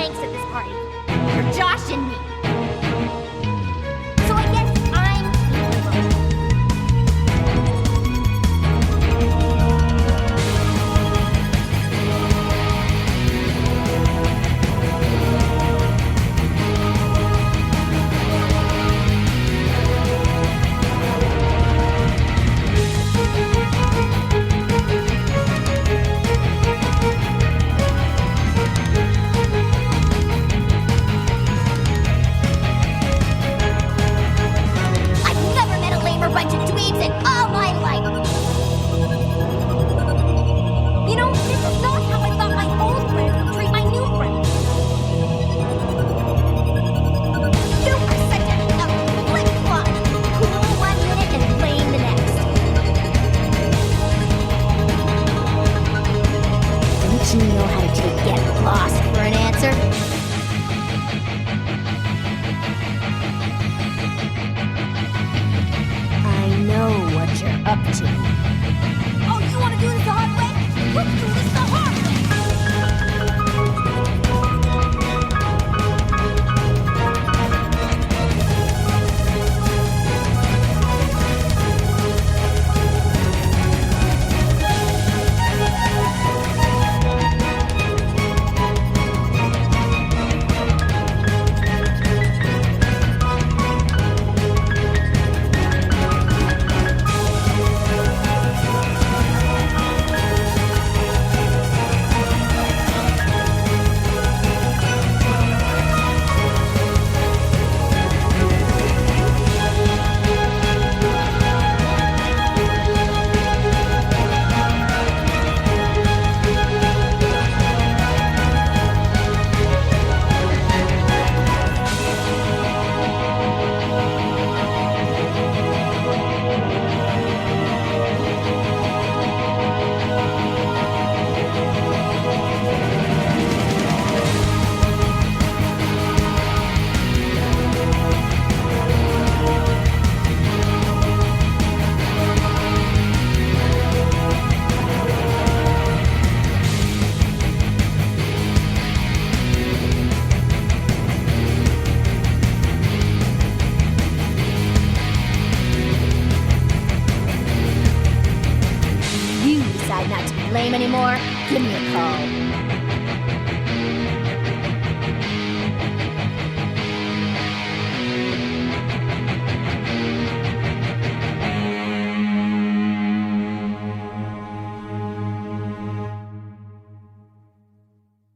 pranks at this party. You're Josh and me. So I guess I'm capable. I've never met a lamer bunch of dweebs in all my life. You know, this is not how I thought my old friends would treat my new friends. You are such a flip-flop. Cool one minute and lame the next. Don't you know how to get lost for an answer? I know what you're up to. Oh, you want to do this the hard way? Let's do this the hard way. You decide not to be lame anymore, give me a call.